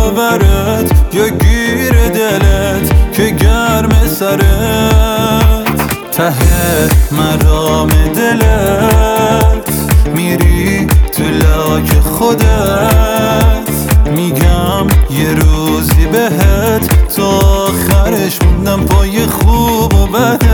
برات یا گیر دلت که گرم سرت ته مرام دلت میری تو لاک خودت میگم یه روزی بهت تا آخرش موندم پای خوب و بدت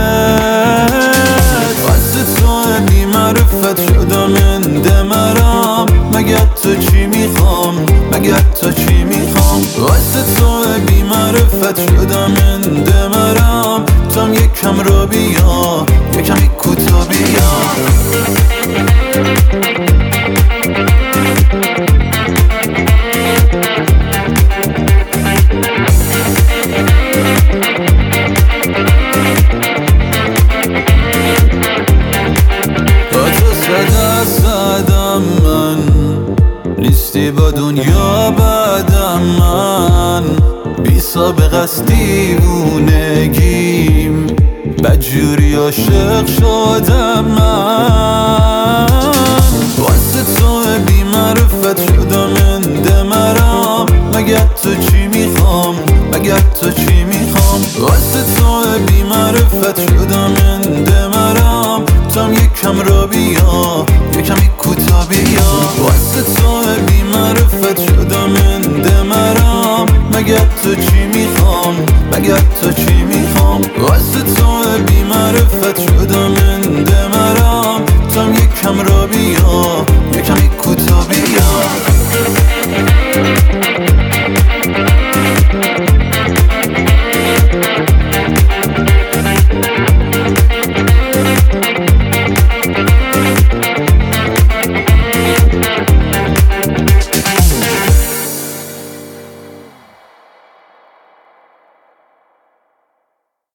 واسه تو بی معرفت شدم اندمرم مگه تو چی میخوام مگه تو چی میخوام واسه تو بی معرفت شدم اندمرم تام یکم رو بیا یکمی کوتا بیا صدم من نیستی با دنیا بعدم من بی سابقه است دیوونگیم بدجوری عاشق شدم من واسه تو بی معرفت شدم اندمرم مگه تو چی میخوام مگه تو چی میخوام واسه تو بی معرفت شدم اندمرم تام یکم رو بیا یکمی کوتا بیا واسه تو بی معرفت شدم اندمرم مگه تو چی میخوام مگه تو چی میخوام واسه تو بی معرفت شدم اندمرم تام یکم رو بیا یکمی کوتا بیا